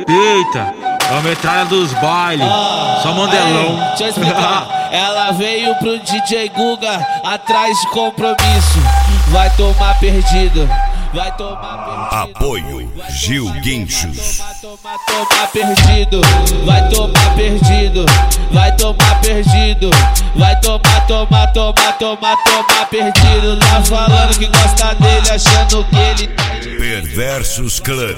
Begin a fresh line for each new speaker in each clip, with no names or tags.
Eita, é a metralha dos bailes, só mandelão.
Deixa eu explicar. Ela veio pro DJ Guga atrás de compromisso. Vai tomar perdido, vai tomar perdido.
Apoio Gil Guinchos.
Tomar perdido, vai tomar perdido, vai tomar perdido, vai tomar perdido. Tá falando que gosta dele, achando que ele
Perversos Clã.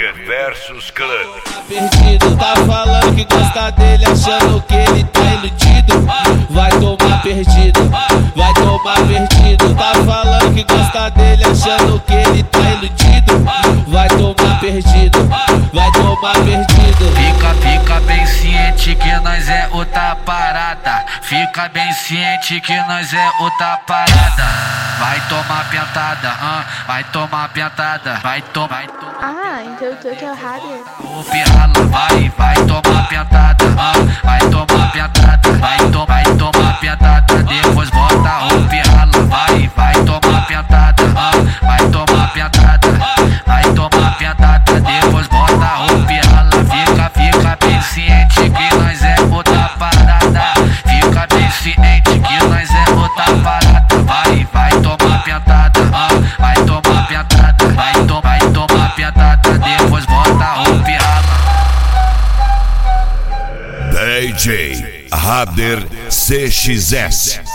perdido. Tá falando que gosta dele, achando que ele tá iludido. Vai tomar perdido, vai tomar perdido. Tá falando que gosta dele, achando que ele tá iludido. Vai tomar perdido, vai tomar perdido.
Fica bem ciente que nós é outra parada. Fica bem ciente que nós é outra parada. Vai tomar pentada, vai tomar pentada, vai tomar.
Ah, então tu que é o Hader.
O pirrala, vai tomar pentada, vai tomar pentada, vai tomar pentada. Depois bota o pirrala, vai tomar pentada, vai tomar pentada, vai tomar pentada. Depois bota o pirrala. Fica bem ciente que nós é outra parada. Fica bem ciente que nós é outra parada. Vai tomar pentada, vai tomar pentada, vai tomar pentada. Depois bota o pirrala.
DJ Hader CXS.